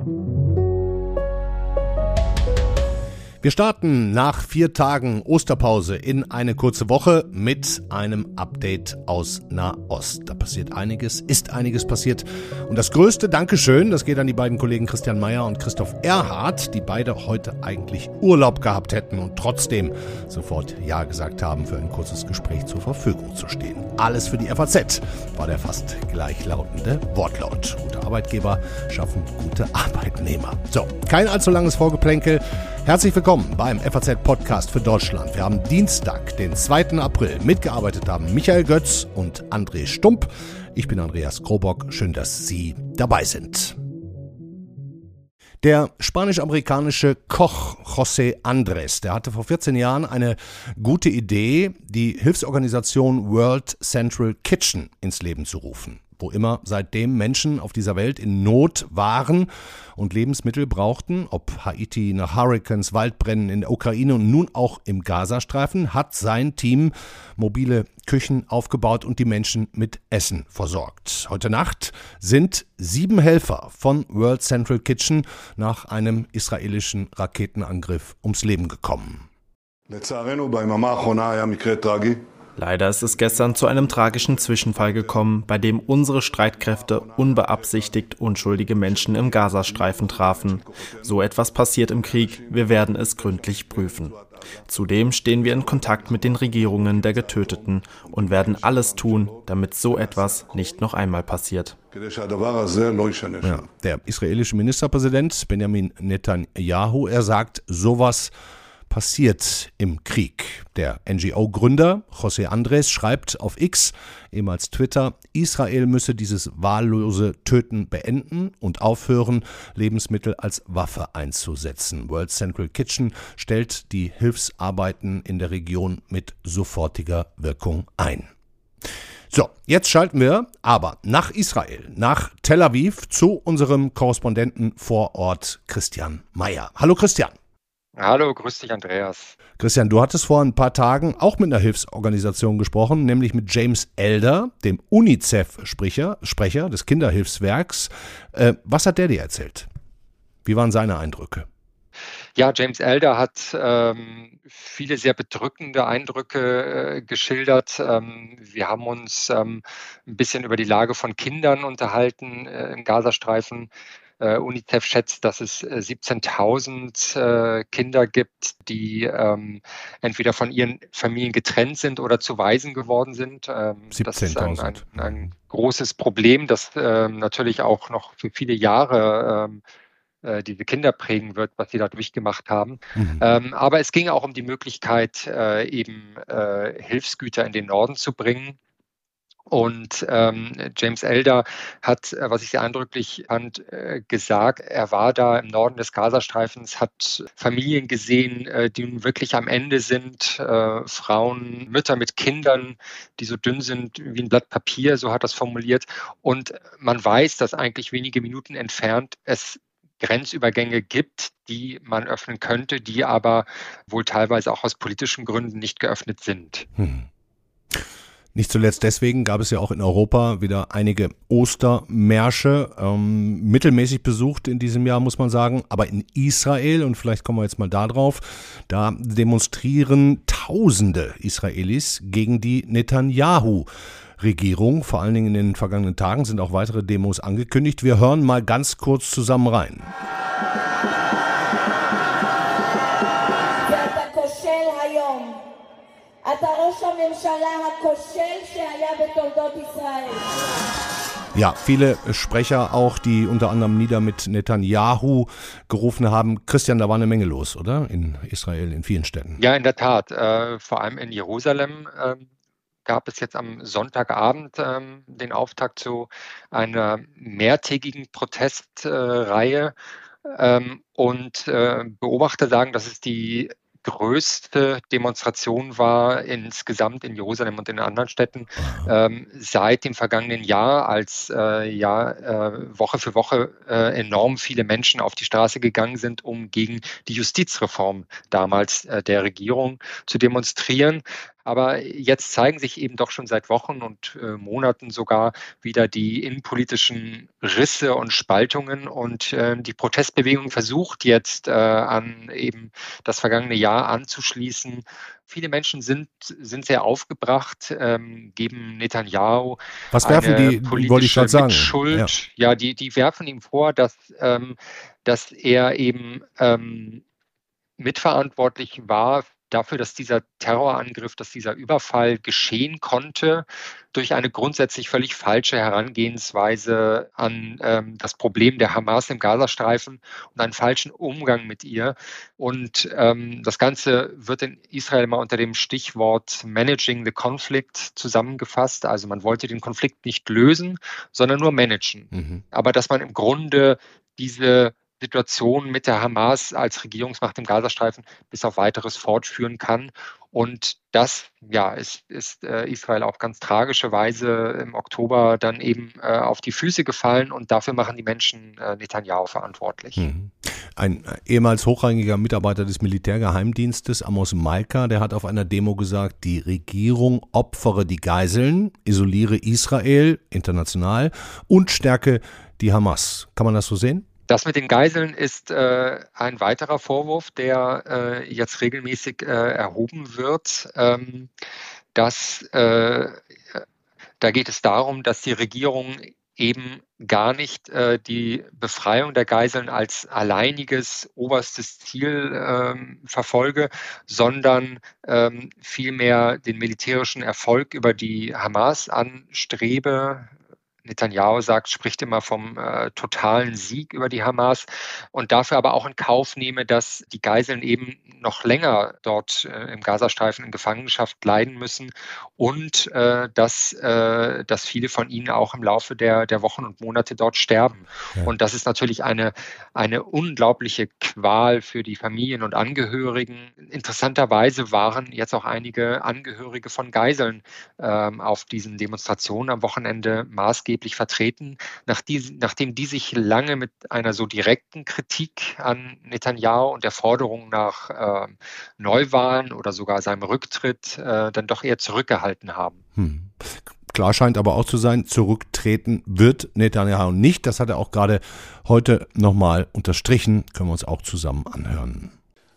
Wir starten nach 4 Tagen Osterpause in eine kurze Woche mit einem Update aus Nahost. Da passiert einiges, ist einiges passiert. Und das größte Dankeschön, das geht an die beiden Kollegen Christian Meyer und Christoph Erhardt, die beide heute eigentlich Urlaub gehabt hätten und trotzdem sofort Ja gesagt haben, für ein kurzes Gespräch zur Verfügung zu stehen. Alles für die FAZ, war der fast gleichlautende Wortlaut. Gute Arbeitgeber schaffen gute Arbeitnehmer. So, kein allzu langes Vorgeplänkel. Herzlich willkommen beim FAZ-Podcast für Deutschland. Wir haben Dienstag, den 2. April. Mitgearbeitet haben Michael Götz und André Stump. Ich bin Andreas Krobock. Schön, dass Sie dabei sind. Der spanisch-amerikanische Koch José Andrés, der hatte vor 14 Jahren eine gute Idee, die Hilfsorganisation World Central Kitchen ins Leben zu rufen. Wo immer seitdem Menschen auf dieser Welt in Not waren und Lebensmittel brauchten, ob Haiti nach Hurrikans, Waldbränden in der Ukraine und nun auch im Gazastreifen, hat sein Team mobile Küchen aufgebaut und die Menschen mit Essen versorgt. Heute Nacht sind 7 Helfer von World Central Kitchen nach einem israelischen Raketenangriff ums Leben gekommen. Leider ist es gestern zu einem tragischen Zwischenfall gekommen, bei dem unsere Streitkräfte unbeabsichtigt unschuldige Menschen im Gazastreifen trafen. So etwas passiert im Krieg, wir werden es gründlich prüfen. Zudem stehen wir in Kontakt mit den Regierungen der Getöteten und werden alles tun, damit so etwas nicht noch einmal passiert. Ja, der israelische Ministerpräsident Benjamin Netanyahu, er sagt, sowas passiert im Krieg. Der NGO-Gründer José Andrés schreibt auf X, ehemals Twitter, Israel müsse dieses wahllose Töten beenden und aufhören, Lebensmittel als Waffe einzusetzen. World Central Kitchen stellt die Hilfsarbeiten in der Region mit sofortiger Wirkung ein. So, jetzt schalten wir aber nach Israel, nach Tel Aviv zu unserem Korrespondenten vor Ort Christian Meyer. Hallo Christian. Hallo, grüß dich Andreas. Christian, du hattest vor ein paar Tagen auch mit einer Hilfsorganisation gesprochen, nämlich mit James Elder, dem UNICEF-Sprecher des Kinderhilfswerks. Was hat der dir erzählt? Wie waren seine Eindrücke? Ja, James Elder hat viele sehr bedrückende Eindrücke geschildert. Wir haben uns ein bisschen über die Lage von Kindern unterhalten im Gazastreifen. UNICEF schätzt, dass es 17.000 Kinder gibt, die entweder von ihren Familien getrennt sind oder zu Waisen geworden sind. 17.000. Das ist ein großes Problem, das natürlich auch noch für viele Jahre diese Kinder prägen wird, was sie da durchgemacht haben. Aber es ging auch um die Möglichkeit, eben Hilfsgüter in den Norden zu bringen. Und James Elder hat, was ich sehr eindrücklich fand, gesagt, er war da im Norden des Gazastreifens, hat Familien gesehen, die nun wirklich am Ende sind, Frauen, Mütter mit Kindern, die so dünn sind wie ein Blatt Papier, so hat er es formuliert. Und man weiß, dass eigentlich wenige Minuten entfernt es Grenzübergänge gibt, die man öffnen könnte, die aber wohl teilweise auch aus politischen Gründen nicht geöffnet sind. Nicht zuletzt deswegen gab es ja auch in Europa wieder einige Ostermärsche, mittelmäßig besucht in diesem Jahr, muss man sagen. Aber in Israel, und vielleicht kommen wir jetzt mal da drauf, da demonstrieren Tausende Israelis gegen die Netanyahu-Regierung. Vor allen Dingen in den vergangenen Tagen sind auch weitere Demos angekündigt. Wir hören mal ganz kurz zusammen rein. Ja, viele Sprecher auch, die unter anderem nieder mit Netanyahu gerufen haben. Christian, da war eine Menge los, oder? In Israel, in vielen Städten. Ja, in der Tat. Vor allem in Jerusalem gab es jetzt am Sonntagabend den Auftakt zu einer mehrtägigen Protestreihe. Und Beobachter sagen, dass es die größte Demonstration war insgesamt in Jerusalem und in anderen Städten seit dem vergangenen Jahr, als Woche für Woche enorm viele Menschen auf die Straße gegangen sind, um gegen die Justizreform damals der Regierung zu demonstrieren. Aber jetzt zeigen sich eben doch schon seit Wochen und Monaten sogar wieder die innenpolitischen Risse und Spaltungen. Und die Protestbewegung versucht jetzt an eben das vergangene Jahr anzuschließen. Viele Menschen sind sehr aufgebracht, geben Netanyahu Was werfen eine die, wollte ich politische gerade sagen. Mitschuld. Ja, die werfen ihm vor, dass er eben mitverantwortlich war dafür, dass dieser Terrorangriff, dass dieser Überfall geschehen konnte, durch eine grundsätzlich völlig falsche Herangehensweise an das Problem der Hamas im Gazastreifen und einen falschen Umgang mit ihr. Und das Ganze wird in Israel mal unter dem Stichwort Managing the Conflict zusammengefasst. Also man wollte den Konflikt nicht lösen, sondern nur managen. Mhm. Aber dass man im Grunde diese Situation mit der Hamas als Regierungsmacht im Gazastreifen bis auf Weiteres fortführen kann. Und das ist Israel auf ganz tragische Weise im Oktober dann eben auf die Füße gefallen und dafür machen die Menschen Netanyahu verantwortlich. Mhm. Ein ehemals hochrangiger Mitarbeiter des Militärgeheimdienstes, Amos Malka, der hat auf einer Demo gesagt, die Regierung opfere die Geiseln, isoliere Israel international und stärke die Hamas. Kann man das so sehen? Das mit den Geiseln ist ein weiterer Vorwurf, der jetzt regelmäßig erhoben wird. Da geht es darum, dass die Regierung eben gar nicht die Befreiung der Geiseln als alleiniges oberstes Ziel verfolge, sondern vielmehr den militärischen Erfolg über die Hamas anstrebe. Netanyahu spricht immer vom totalen Sieg über die Hamas und dafür aber auch in Kauf nehme, dass die Geiseln eben noch länger dort im Gazastreifen in Gefangenschaft leiden müssen und dass viele von ihnen auch im Laufe der Wochen und Monate dort sterben. Ja. Und das ist natürlich eine unglaubliche Qual für die Familien und Angehörigen. Interessanterweise waren jetzt auch einige Angehörige von Geiseln auf diesen Demonstrationen am Wochenende maßgeblich vertreten, nachdem die sich lange mit einer so direkten Kritik an Netanyahu und der Forderung nach Neuwahlen oder sogar seinem Rücktritt dann doch eher zurückgehalten haben. Klar scheint aber auch zu sein, zurücktreten wird Netanyahu nicht. Das hat er auch gerade heute nochmal unterstrichen. Können wir uns auch zusammen anhören.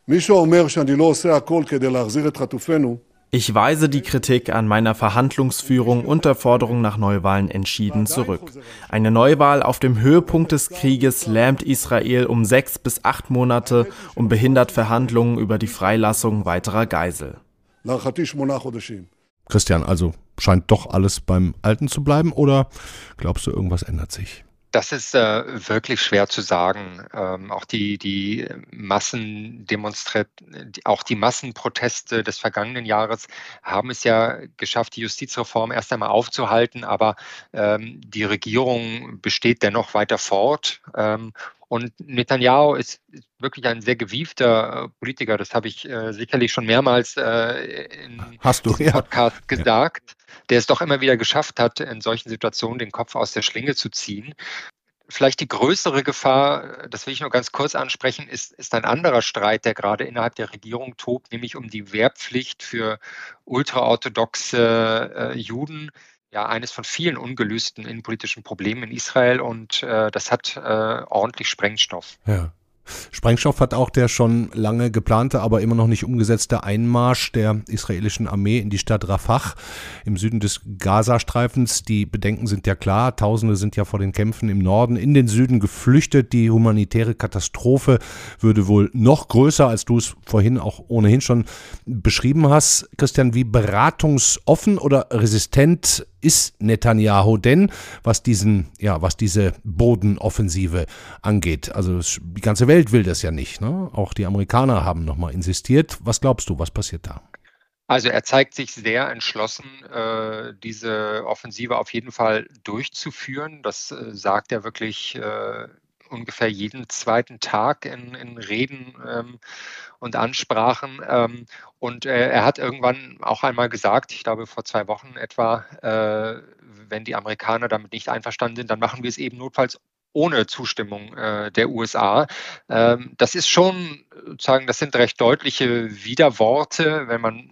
Ich weise die Kritik an meiner Verhandlungsführung und der Forderung nach Neuwahlen entschieden zurück. Eine Neuwahl auf dem Höhepunkt des Krieges lähmt Israel um 6 bis 8 Monate und behindert Verhandlungen über die Freilassung weiterer Geisel. Christian, also scheint doch alles beim Alten zu bleiben oder glaubst du, irgendwas ändert sich? Das ist wirklich schwer zu sagen. Auch die Massenproteste des vergangenen Jahres haben es ja geschafft, die Justizreform erst einmal aufzuhalten, aber die Regierung besteht dennoch weiter fort. Und Netanyahu ist wirklich ein sehr gewiefter Politiker. Das habe ich sicherlich schon mehrmals in diesem Podcast gesagt, der es doch immer wieder geschafft hat, in solchen Situationen den Kopf aus der Schlinge zu ziehen. Vielleicht die größere Gefahr, das will ich nur ganz kurz ansprechen, ist ein anderer Streit, der gerade innerhalb der Regierung tobt, nämlich um die Wehrpflicht für ultraorthodoxe Juden. Ja, eines von vielen ungelösten innenpolitischen Problemen in Israel und das hat ordentlich Sprengstoff. Ja. Sprengstoff hat auch der schon lange geplante, aber immer noch nicht umgesetzte Einmarsch der israelischen Armee in die Stadt Rafah im Süden des Gazastreifens. Die Bedenken sind ja klar. Tausende sind ja vor den Kämpfen im Norden in den Süden geflüchtet. Die humanitäre Katastrophe würde wohl noch größer, als du es vorhin auch ohnehin schon beschrieben hast. Christian, wie beratungsoffen oder resistent ist Netanyahu denn, was diese Bodenoffensive angeht? Also die ganze Welt will das ja nicht, ne? Auch die Amerikaner haben nochmal insistiert. Was glaubst du, was passiert da? Also er zeigt sich sehr entschlossen, diese Offensive auf jeden Fall durchzuführen. Das sagt er wirklich ungefähr jeden zweiten Tag in Reden und Ansprachen. Und er hat irgendwann auch einmal gesagt, ich glaube vor 2 Wochen etwa, wenn die Amerikaner damit nicht einverstanden sind, dann machen wir es eben notfalls ohne Zustimmung der USA. Das ist schon, das sind recht deutliche Widerworte, wenn man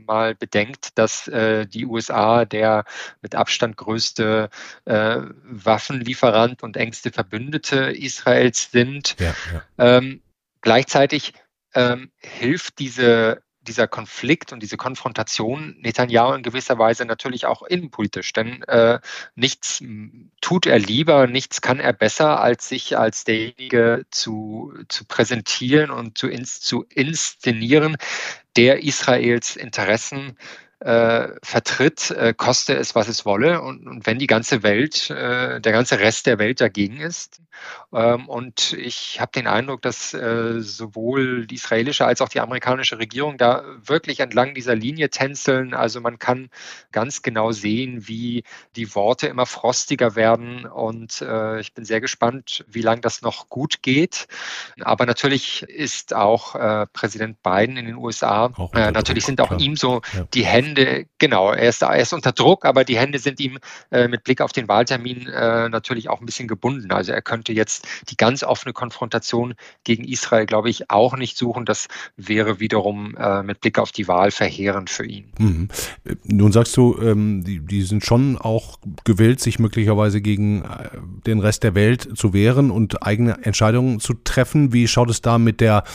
mal bedenkt, dass die USA der mit Abstand größte Waffenlieferant und engste Verbündete Israels sind. Gleichzeitig hilft dieser Konflikt und diese Konfrontation Netanyahu in gewisser Weise natürlich auch innenpolitisch, denn nichts tut er lieber, nichts kann er besser, als sich als derjenige zu präsentieren und zu inszenieren, der Israels Interessen vertritt, koste es, was es wolle. Und wenn die ganze Welt, der ganze Rest der Welt dagegen ist. Und ich habe den Eindruck, dass sowohl die israelische als auch die amerikanische Regierung da wirklich entlang dieser Linie tänzeln. Also man kann ganz genau sehen, wie die Worte immer frostiger werden. Und ich bin sehr gespannt, wie lange das noch gut geht. Aber natürlich ist auch Präsident Biden in den USA, natürlich sind auch ihm so die Hände, genau, er ist unter Druck, aber die Hände sind ihm mit Blick auf den Wahltermin natürlich auch ein bisschen gebunden. Also er könnte jetzt die ganz offene Konfrontation gegen Israel, glaube ich, auch nicht suchen. Das wäre wiederum mit Blick auf die Wahl verheerend für ihn. Mhm. Nun sagst du, die sind schon auch gewillt, sich möglicherweise gegen den Rest der Welt zu wehren und eigene Entscheidungen zu treffen. Wie schaut es da mit der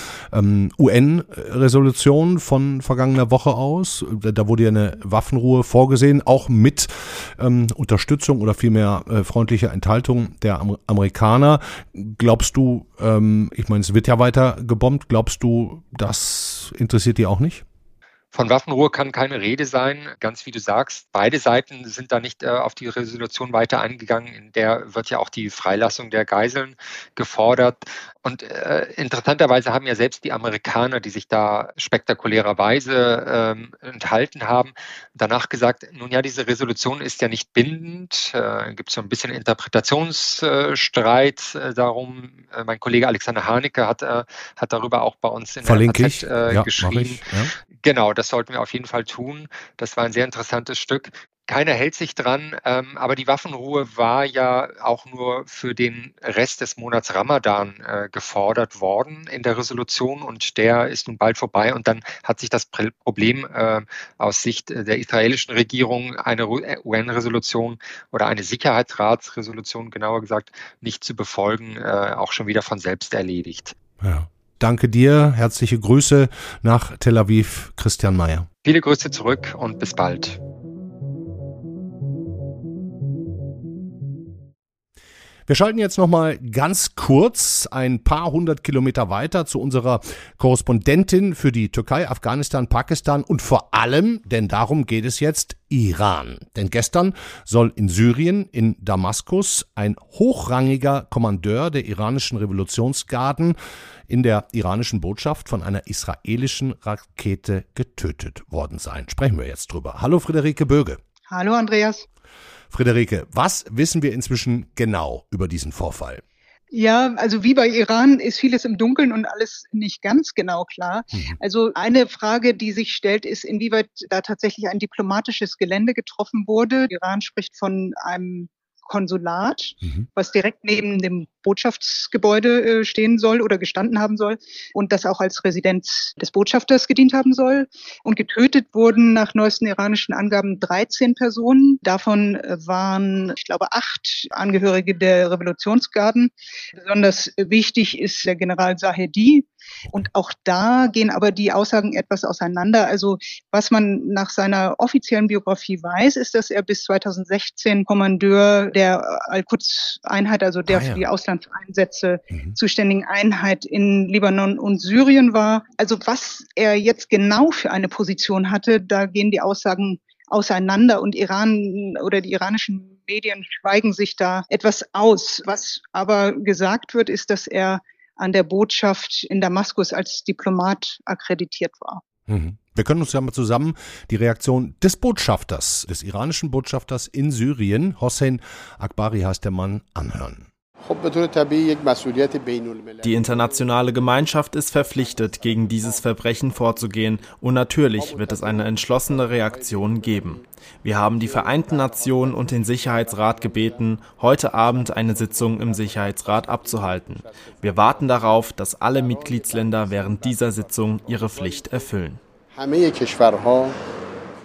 UN-Resolution von vergangener Woche aus? Da wurde ja eine Waffenruhe vorgesehen, auch mit Unterstützung oder vielmehr freundlicher Enthaltung der Amerikaner. Glaubst du, ich meine, es wird ja weiter gebombt, glaubst du, das interessiert die auch nicht? Von Waffenruhe kann keine Rede sein. Ganz wie du sagst, beide Seiten sind da nicht auf die Resolution weiter eingegangen. In der wird ja auch die Freilassung der Geiseln gefordert. Und interessanterweise haben ja selbst die Amerikaner, die sich da spektakulärerweise enthalten haben, danach gesagt, nun ja, diese Resolution ist ja nicht bindend. Gibt so ein bisschen Interpretationsstreit darum. Mein Kollege Alexander Haneke hat darüber auch bei uns in der FAZ geschrieben. Ja. Genau, das sollten wir auf jeden Fall tun. Das war ein sehr interessantes Stück. Keiner hält sich dran, aber die Waffenruhe war ja auch nur für den Rest des Monats Ramadan gefordert worden in der Resolution und der ist nun bald vorbei und dann hat sich das Problem aus Sicht der israelischen Regierung, eine UN-Resolution oder eine Sicherheitsratsresolution, genauer gesagt, nicht zu befolgen, auch schon wieder von selbst erledigt. Ja. Danke dir, herzliche Grüße nach Tel Aviv, Christian Mayer. Viele Grüße zurück und bis bald. Wir schalten jetzt nochmal ganz kurz ein paar 100 Kilometer weiter zu unserer Korrespondentin für die Türkei, Afghanistan, Pakistan und vor allem, denn darum geht es jetzt, Iran. Denn gestern soll in Syrien, in Damaskus, ein hochrangiger Kommandeur der iranischen Revolutionsgarden in der iranischen Botschaft von einer israelischen Rakete getötet worden sein. Sprechen wir jetzt drüber. Hallo Friederike Böge. Hallo Andreas. Friederike, was wissen wir inzwischen genau über diesen Vorfall? Ja, also wie bei Iran ist vieles im Dunkeln und alles nicht ganz genau klar. Also eine Frage, die sich stellt, ist, inwieweit da tatsächlich ein diplomatisches Gelände getroffen wurde. Iran spricht von einem Konsulat, was direkt neben dem Botschaftsgebäude stehen soll oder gestanden haben soll und das auch als Residenz des Botschafters gedient haben soll. Und getötet wurden nach neuesten iranischen Angaben 13 Personen. Davon waren, ich glaube, 8 Angehörige der Revolutionsgarden. Besonders wichtig ist der General Zahedi. Und auch da gehen aber die Aussagen etwas auseinander. Also was man nach seiner offiziellen Biografie weiß, ist, dass er bis 2016 Kommandeur der Al-Quds-Einheit, also der für die Auslandseinsätze zuständigen Einheit in Libanon und Syrien war. Also was er jetzt genau für eine Position hatte, da gehen die Aussagen auseinander und Iran oder die iranischen Medien schweigen sich da etwas aus. Was aber gesagt wird, ist, dass er an der Botschaft in Damaskus als Diplomat akkreditiert war. Wir können uns ja mal zusammen die Reaktion des Botschafters, des iranischen Botschafters in Syrien, Hossein Akbari heißt der Mann, anhören. Die internationale Gemeinschaft ist verpflichtet, gegen dieses Verbrechen vorzugehen und natürlich wird es eine entschlossene Reaktion geben. Wir haben die Vereinten Nationen und den Sicherheitsrat gebeten, heute Abend eine Sitzung im Sicherheitsrat abzuhalten. Wir warten darauf, dass alle Mitgliedsländer während dieser Sitzung ihre Pflicht erfüllen.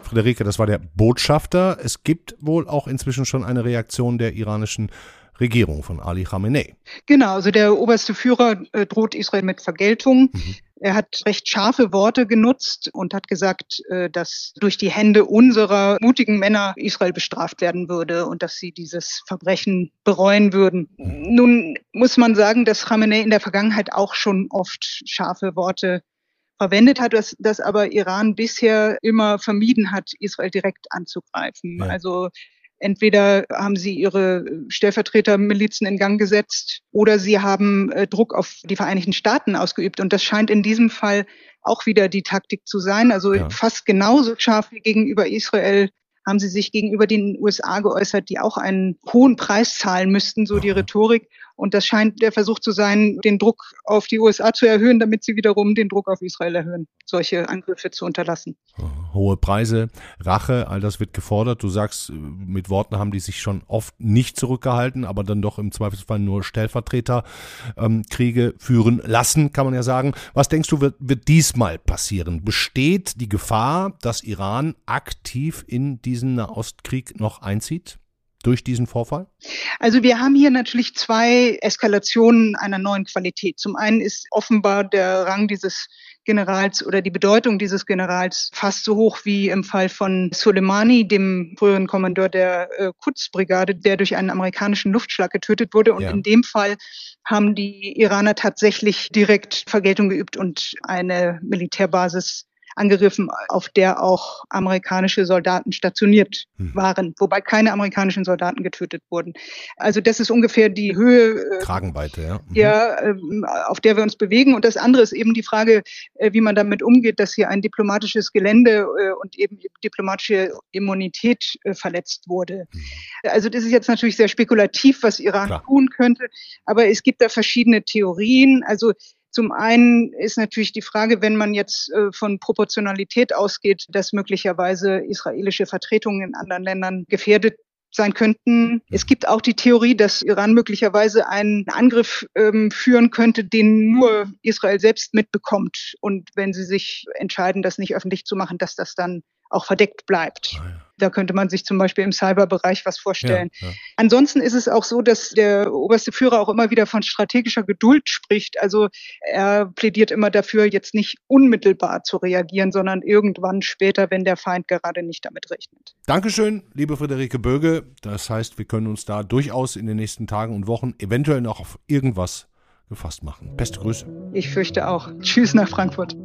Friederike, das war der Botschafter. Es gibt wohl auch inzwischen schon eine Reaktion der iranischen Regierung von Ali Khamenei. Genau, also der oberste Führer droht Israel mit Vergeltung. Er hat recht scharfe Worte genutzt und hat gesagt, dass durch die Hände unserer mutigen Männer Israel bestraft werden würde und dass sie dieses Verbrechen bereuen würden. Nun muss man sagen, dass Khamenei in der Vergangenheit auch schon oft scharfe Worte verwendet hat, dass aber Iran bisher immer vermieden hat, Israel direkt anzugreifen. Ja. Also entweder haben sie ihre Stellvertretermilizen in Gang gesetzt oder sie haben Druck auf die Vereinigten Staaten ausgeübt. Und das scheint in diesem Fall auch wieder die Taktik zu sein. Also fast genauso scharf wie gegenüber Israel haben sie sich gegenüber den USA geäußert, die auch einen hohen Preis zahlen müssten, so die Rhetorik. Und das scheint der Versuch zu sein, den Druck auf die USA zu erhöhen, damit sie wiederum den Druck auf Israel erhöhen, solche Angriffe zu unterlassen. Hohe Preise, Rache, all das wird gefordert. Du sagst, mit Worten haben die sich schon oft nicht zurückgehalten, aber dann doch im Zweifelsfall nur Stellvertreterkriege führen lassen, kann man ja sagen. Was denkst du, wird diesmal passieren? Besteht die Gefahr, dass Iran aktiv in diesen Nahostkrieg noch einzieht? Durch diesen Vorfall? Also wir haben hier natürlich zwei Eskalationen einer neuen Qualität. Zum einen ist offenbar der Rang dieses Generals oder die Bedeutung dieses Generals fast so hoch wie im Fall von Soleimani, dem früheren Kommandeur der Quds-Brigade, der durch einen amerikanischen Luftschlag getötet wurde. Und in dem Fall haben die Iraner tatsächlich direkt Vergeltung geübt und eine Militärbasis angegriffen, auf der auch amerikanische Soldaten stationiert waren, wobei keine amerikanischen Soldaten getötet wurden. Also das ist ungefähr die Höhe, Kragenweite, auf der wir uns bewegen. Und das andere ist eben die Frage, wie man damit umgeht, dass hier ein diplomatisches Gelände und eben diplomatische Immunität verletzt wurde. Also das ist jetzt natürlich sehr spekulativ, was Iran tun könnte, aber es gibt da verschiedene Theorien. Also zum einen ist natürlich die Frage, wenn man jetzt von Proportionalität ausgeht, dass möglicherweise israelische Vertretungen in anderen Ländern gefährdet sein könnten. Es gibt auch die Theorie, dass Iran möglicherweise einen Angriff führen könnte, den nur Israel selbst mitbekommt. Und wenn sie sich entscheiden, das nicht öffentlich zu machen, dass das dann auch verdeckt bleibt. Da könnte man sich zum Beispiel im Cyberbereich was vorstellen. Ansonsten ist es auch so, dass der oberste Führer auch immer wieder von strategischer Geduld spricht. Also er plädiert immer dafür, jetzt nicht unmittelbar zu reagieren, sondern irgendwann später, wenn der Feind gerade nicht damit rechnet. Dankeschön, liebe Friederike Böge. Das heißt, wir können uns da durchaus in den nächsten Tagen und Wochen eventuell noch auf irgendwas gefasst machen. Beste Grüße. Ich fürchte auch. Tschüss nach Frankfurt.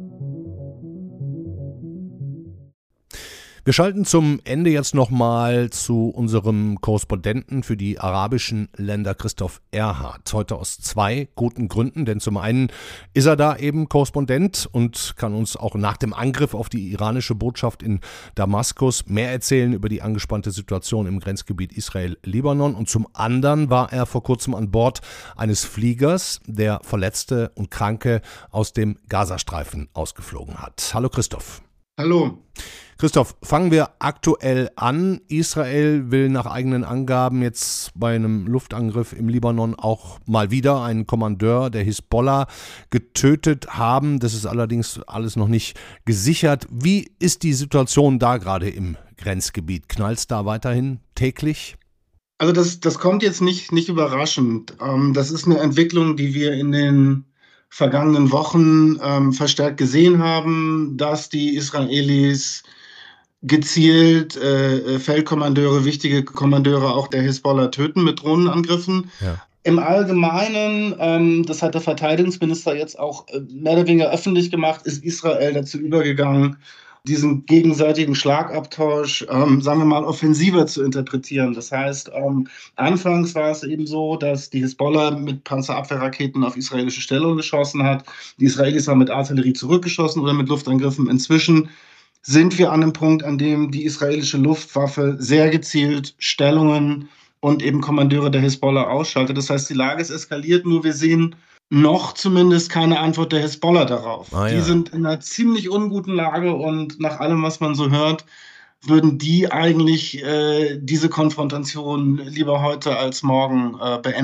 Wir schalten zum Ende jetzt nochmal zu unserem Korrespondenten für die arabischen Länder, Christoph Erhardt. Heute aus zwei guten Gründen, denn zum einen ist er da eben Korrespondent und kann uns auch nach dem Angriff auf die iranische Botschaft in Damaskus mehr erzählen über die angespannte Situation im Grenzgebiet Israel-Libanon. Und zum anderen war er vor kurzem an Bord eines Fliegers, der Verletzte und Kranke aus dem Gazastreifen ausgeflogen hat. Hallo Christoph. Hallo. Christoph, fangen wir aktuell an. Israel will nach eigenen Angaben jetzt bei einem Luftangriff im Libanon auch mal wieder einen Kommandeur der Hisbollah getötet haben. Das ist allerdings alles noch nicht gesichert. Wie ist die Situation da gerade im Grenzgebiet? Knallt's da weiterhin täglich? Also das kommt jetzt nicht überraschend. Das ist eine Entwicklung, die wir in den vergangenen Wochen verstärkt gesehen haben, dass die Israelis gezielt Feldkommandeure, wichtige Kommandeure auch der Hisbollah töten mit Drohnenangriffen. Ja. Im Allgemeinen, das hat der Verteidigungsminister jetzt auch mehr oder weniger öffentlich gemacht, ist Israel dazu übergegangen, diesen gegenseitigen Schlagabtausch, sagen wir mal, offensiver zu interpretieren. Das heißt, anfangs war es eben so, dass die Hisbollah mit Panzerabwehrraketen auf israelische Stellungen geschossen hat. Die Israelis haben mit Artillerie zurückgeschossen oder mit Luftangriffen. Inzwischen sind wir an einem Punkt, an dem die israelische Luftwaffe sehr gezielt Stellungen und eben Kommandeure der Hisbollah ausschaltet. Das heißt, die Lage ist eskaliert, nur wir sehen noch zumindest keine Antwort der Hisbollah darauf. Die sind in einer ziemlich unguten Lage und nach allem, was man so hört, würden die eigentlich diese Konfrontation lieber heute als morgen beenden.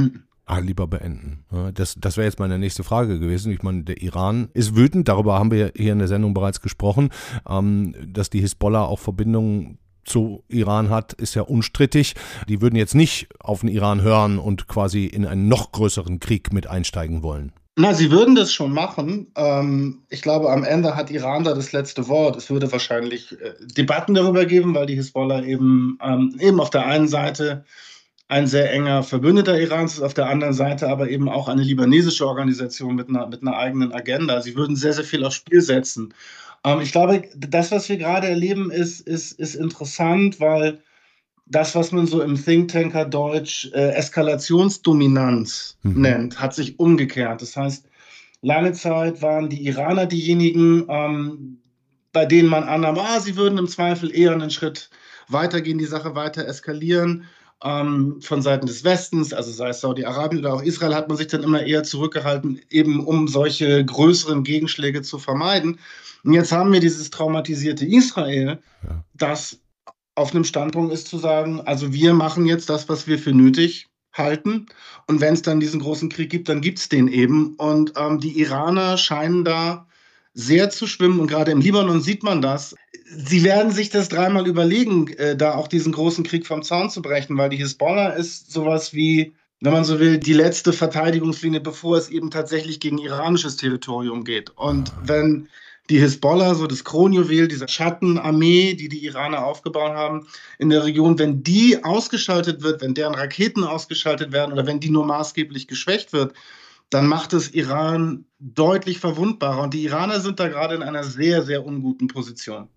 Lieber beenden. Ja, das wäre jetzt meine nächste Frage gewesen. Ich meine, der Iran ist wütend, darüber haben wir hier in der Sendung bereits gesprochen, dass die Hisbollah auch Verbindungen zu Iran hat, ist ja unstrittig. Die würden jetzt nicht auf den Iran hören und quasi in einen noch größeren Krieg mit einsteigen wollen. Na, sie würden das schon machen. Ich glaube, am Ende hat Iran da das letzte Wort. Es würde wahrscheinlich Debatten darüber geben, weil die Hisbollah eben auf der einen Seite ein sehr enger Verbündeter Irans ist, auf der anderen Seite aber eben auch eine libanesische Organisation mit einer eigenen Agenda. Sie würden sehr, sehr viel aufs Spiel setzen. Ich glaube, das, was wir gerade erleben, ist interessant, weil das, was man so im Think Tanker Deutsch Eskalationsdominanz nennt, hat sich umgekehrt. Das heißt, lange Zeit waren die Iraner diejenigen, bei denen man annahm, sie würden im Zweifel eher einen Schritt weitergehen, die Sache weiter eskalieren. Von Seiten des Westens, also sei es Saudi-Arabien oder auch Israel, hat man sich dann immer eher zurückgehalten, eben um solche größeren Gegenschläge zu vermeiden. Und jetzt haben wir dieses traumatisierte Israel, das auf einem Standpunkt ist zu sagen, also wir machen jetzt das, was wir für nötig halten. Und wenn es dann diesen großen Krieg gibt, dann gibt es den eben. Und die Iraner scheinen da sehr zu schwimmen. Und gerade im Libanon sieht man das. Sie werden sich das dreimal überlegen, da auch diesen großen Krieg vom Zaun zu brechen, weil die Hisbollah ist sowas wie, wenn man so will, die letzte Verteidigungslinie, bevor es eben tatsächlich gegen iranisches Territorium geht. Und wenn die Hisbollah, so das Kronjuwel dieser Schattenarmee, die Iraner aufgebaut haben in der Region, wenn die ausgeschaltet wird, wenn deren Raketen ausgeschaltet werden oder wenn die nur maßgeblich geschwächt wird, dann macht es Iran deutlich verwundbarer. Und die Iraner sind da gerade in einer sehr, sehr unguten Position.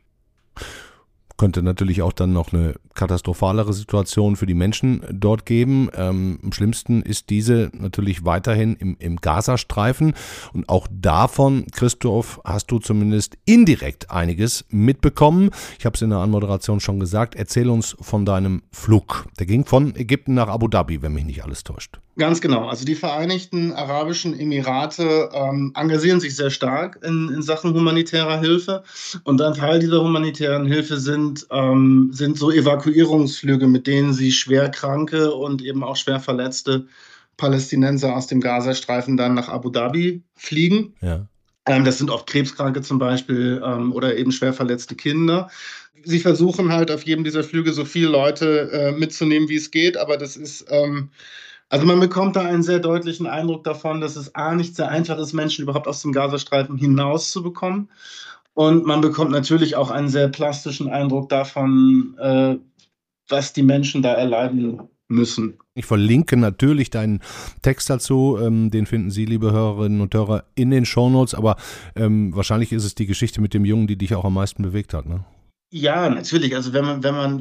Könnte natürlich auch dann noch eine katastrophalere Situation für die Menschen dort geben. Am schlimmsten ist diese natürlich weiterhin im Gazastreifen. Und auch davon, Christoph, hast du zumindest indirekt einiges mitbekommen. Ich habe es in der Anmoderation schon gesagt. Erzähl uns von deinem Flug. Der ging von Ägypten nach Abu Dhabi, wenn mich nicht alles täuscht. Ganz genau. Also die Vereinigten Arabischen Emirate engagieren sich sehr stark in Sachen humanitärer Hilfe. Und ein Teil dieser humanitären Hilfe sind so Evakuierungsflüge, mit denen sie schwerkranke und eben auch schwer verletzte Palästinenser aus dem Gazastreifen dann nach Abu Dhabi fliegen. Ja. Das sind oft Krebskranke zum Beispiel oder eben schwer verletzte Kinder. Sie versuchen halt auf jedem dieser Flüge so viele Leute mitzunehmen, wie es geht, aber das ist also man bekommt da einen sehr deutlichen Eindruck davon, dass es nicht sehr einfach ist, Menschen überhaupt aus dem Gazastreifen hinaus zu bekommen. Und man bekommt natürlich auch einen sehr plastischen Eindruck davon, was die Menschen da erleiden müssen. Ich verlinke natürlich deinen Text dazu, den finden Sie, liebe Hörerinnen und Hörer, in den Shownotes, aber wahrscheinlich ist es die Geschichte mit dem Jungen, die dich auch am meisten bewegt hat, ne? Ja, natürlich. Also wenn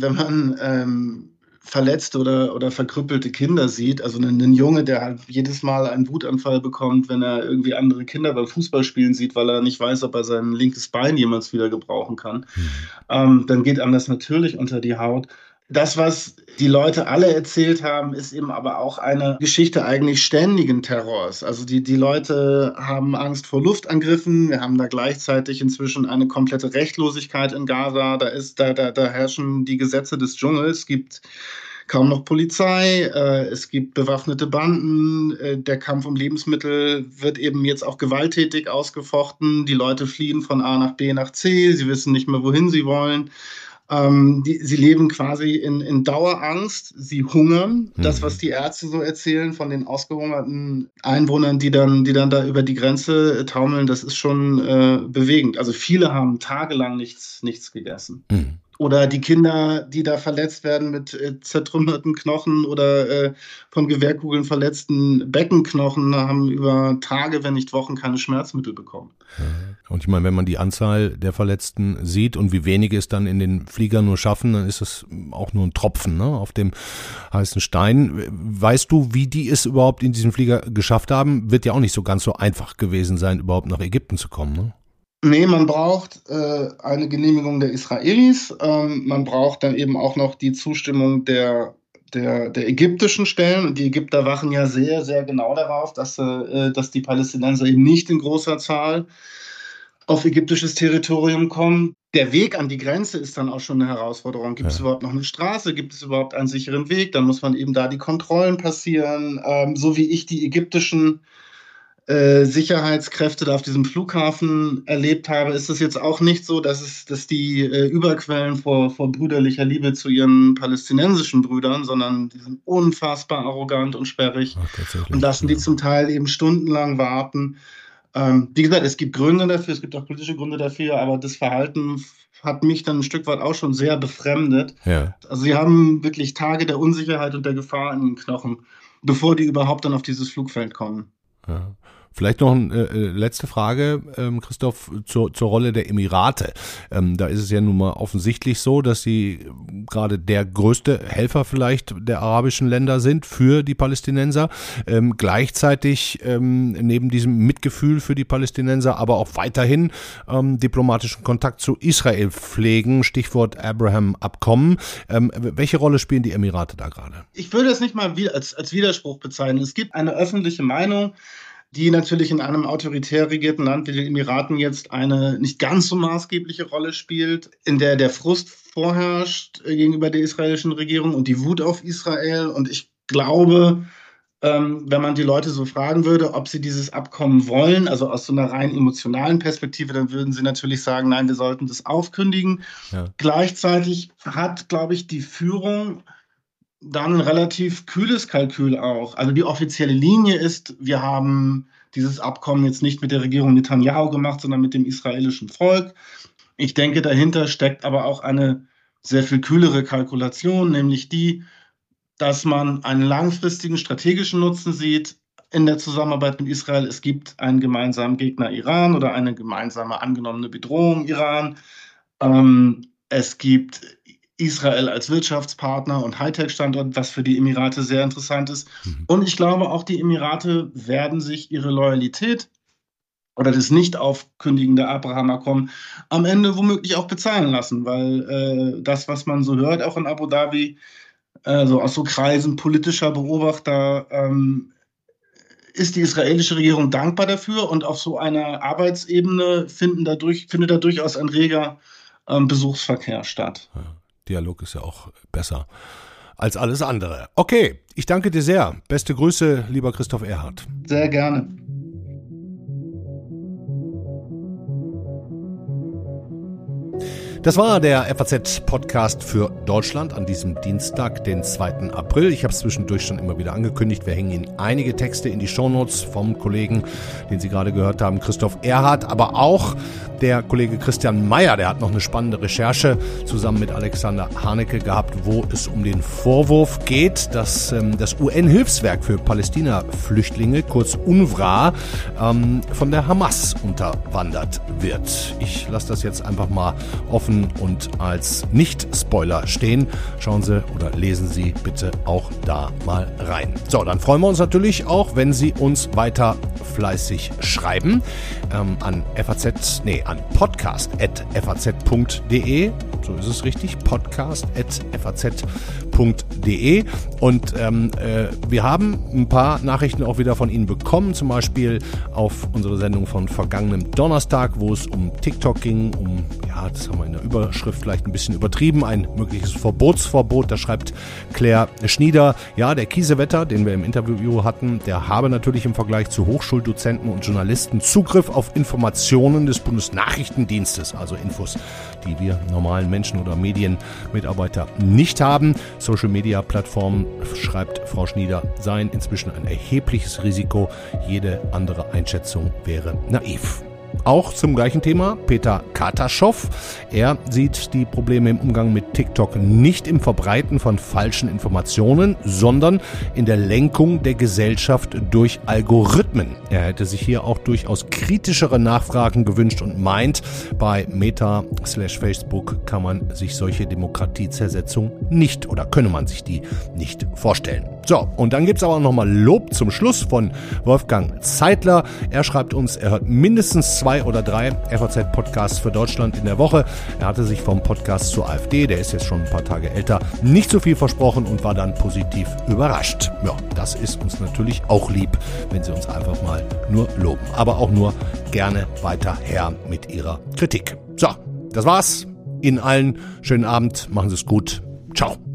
man verletzte oder verkrüppelte Kinder sieht, also einen Junge, der halt jedes Mal einen Wutanfall bekommt, wenn er irgendwie andere Kinder beim Fußballspielen sieht, weil er nicht weiß, ob er sein linkes Bein jemals wieder gebrauchen kann, dann geht einem das natürlich unter die Haut. Das, was die Leute alle erzählt haben, ist eben aber auch eine Geschichte eigentlich ständigen Terrors. Also die Leute haben Angst vor Luftangriffen. Wir haben da gleichzeitig inzwischen eine komplette Rechtlosigkeit in Gaza. Da herrschen die Gesetze des Dschungels. Es gibt kaum noch Polizei, es gibt bewaffnete Banden. Der Kampf um Lebensmittel wird eben jetzt auch gewalttätig ausgefochten. Die Leute fliehen von A nach B nach C. Sie wissen nicht mehr, wohin sie wollen. Sie leben quasi in Dauerangst, sie hungern. Das, was die Ärzte so erzählen von den ausgehungerten Einwohnern, die dann da über die Grenze taumeln, das ist schon bewegend. Also viele haben tagelang nichts gegessen. Oder die Kinder, die da verletzt werden mit zertrümmerten Knochen oder von Gewehrkugeln verletzten Beckenknochen, haben über Tage, wenn nicht Wochen, keine Schmerzmittel bekommen. Und ich meine, wenn man die Anzahl der Verletzten sieht und wie wenige es dann in den Fliegern nur schaffen, dann ist es auch nur ein Tropfen, ne, auf dem heißen Stein. Weißt du, wie die es überhaupt in diesem Flieger geschafft haben? Wird ja auch nicht so ganz so einfach gewesen sein, überhaupt nach Ägypten zu kommen, ne? Nee, man braucht eine Genehmigung der Israelis. Man braucht dann eben auch noch die Zustimmung der ägyptischen Stellen. Und die Ägypter wachen ja sehr, sehr genau darauf, dass die Palästinenser eben nicht in großer Zahl auf ägyptisches Territorium kommen. Der Weg an die Grenze ist dann auch schon eine Herausforderung. Gibt es überhaupt noch eine Straße? Gibt es überhaupt einen sicheren Weg? Dann muss man eben da die Kontrollen passieren. So wie ich die ägyptischen Sicherheitskräfte da auf diesem Flughafen erlebt habe, ist es jetzt auch nicht so, dass die überquellen vor brüderlicher Liebe zu ihren palästinensischen Brüdern, sondern die sind unfassbar arrogant und sperrig und lassen die zum Teil eben stundenlang warten. Wie gesagt, es gibt Gründe dafür, es gibt auch politische Gründe dafür, aber das Verhalten hat mich dann ein Stück weit auch schon sehr befremdet. Ja. Also sie haben wirklich Tage der Unsicherheit und der Gefahr in den Knochen, bevor die überhaupt dann auf dieses Flugfeld kommen. Ja. Vielleicht noch eine letzte Frage, Christoph, zur Rolle der Emirate. Da ist es ja nun mal offensichtlich so, dass sie gerade der größte Helfer vielleicht der arabischen Länder sind für die Palästinenser. Gleichzeitig neben diesem Mitgefühl für die Palästinenser aber auch weiterhin diplomatischen Kontakt zu Israel pflegen, Stichwort Abraham-Abkommen. Welche Rolle spielen die Emirate da gerade? Ich würde es nicht mal als Widerspruch bezeichnen. Es gibt eine öffentliche Meinung, die natürlich in einem autoritär regierten Land wie den Emiraten jetzt eine nicht ganz so maßgebliche Rolle spielt, in der der Frust vorherrscht gegenüber der israelischen Regierung und die Wut auf Israel. Und ich glaube, wenn man die Leute so fragen würde, ob sie dieses Abkommen wollen, also aus so einer rein emotionalen Perspektive, dann würden sie natürlich sagen, nein, wir sollten das aufkündigen. Ja. Gleichzeitig hat, glaube ich, die Führung dann ein relativ kühles Kalkül auch. Also die offizielle Linie ist, wir haben dieses Abkommen jetzt nicht mit der Regierung Netanyahu gemacht, sondern mit dem israelischen Volk. Ich denke, dahinter steckt aber auch eine sehr viel kühlere Kalkulation, nämlich die, dass man einen langfristigen strategischen Nutzen sieht in der Zusammenarbeit mit Israel. Es gibt einen gemeinsamen Gegner Iran oder eine gemeinsame angenommene Bedrohung Iran. Es gibt Israel als Wirtschaftspartner und Hightech-Standort, was für die Emirate sehr interessant ist. Und ich glaube, auch die Emirate werden sich ihre Loyalität oder das Nicht-Aufkündigen der Abraham-Abkommen am Ende womöglich auch bezahlen lassen, weil das, was man so hört, auch in Abu Dhabi, so aus so Kreisen politischer Beobachter, ist die israelische Regierung dankbar dafür und auf so einer Arbeitsebene findet da durchaus ein reger Besuchsverkehr statt. Ja. Dialog ist ja auch besser als alles andere. Okay, ich danke dir sehr. Beste Grüße, lieber Christoph Erhardt. Sehr gerne. Das war der FAZ-Podcast für Deutschland an diesem Dienstag, den 2. April. Ich habe es zwischendurch schon immer wieder angekündigt. Wir hängen Ihnen einige Texte in die Shownotes vom Kollegen, den Sie gerade gehört haben, Christoph Erhardt, aber auch der Kollege Christian Mayer, der hat noch eine spannende Recherche zusammen mit Alexander Haneke gehabt, wo es um den Vorwurf geht, dass das UN-Hilfswerk für Palästina-Flüchtlinge, kurz UNRWA, von der Hamas unterwandert wird. Ich lasse das jetzt einfach mal offen und als Nicht-Spoiler stehen. Schauen Sie oder lesen Sie bitte auch da mal rein. So, dann freuen wir uns natürlich auch, wenn Sie uns weiter fleißig schreiben an podcast@faz.de. So ist es richtig, podcast@faz.de. Und wir haben ein paar Nachrichten auch wieder von Ihnen bekommen, zum Beispiel auf unsere Sendung von vergangenem Donnerstag, wo es um TikTok ging, das haben wir in der Überschrift vielleicht ein bisschen übertrieben, ein mögliches Verbotsverbot. Da schreibt Claire Schnieder, ja, der Kiesewetter, den wir im Interview hatten, der habe natürlich im Vergleich zu Hochschuldozenten und Journalisten Zugriff auf Informationen des Bundesnachrichtendienstes, also Infos, die wir normalen Menschen oder Medienmitarbeiter nicht haben. Social-Media-Plattformen, schreibt Frau Schnieder, seien inzwischen ein erhebliches Risiko. Jede andere Einschätzung wäre naiv. Auch zum gleichen Thema Peter Kataschow. Er sieht die Probleme im Umgang mit TikTok nicht im Verbreiten von falschen Informationen, sondern in der Lenkung der Gesellschaft durch Algorithmen. Er hätte sich hier auch durchaus kritischere Nachfragen gewünscht und meint, bei Meta/Facebook kann man sich solche Demokratiezersetzung nicht oder könne man sich die nicht vorstellen. So, und dann gibt's aber nochmal Lob zum Schluss von Wolfgang Zeitler. Er schreibt uns, er hört mindestens 2 oder 3 FAZ-Podcasts für Deutschland in der Woche. Er hatte sich vom Podcast zur AfD, der ist jetzt schon ein paar Tage älter, nicht so viel versprochen und war dann positiv überrascht. Ja, das ist uns natürlich auch lieb, wenn Sie uns einfach mal nur loben. Aber auch nur gerne weiter her mit Ihrer Kritik. So, das war's. Ihnen allen schönen Abend. Machen Sie es gut. Ciao.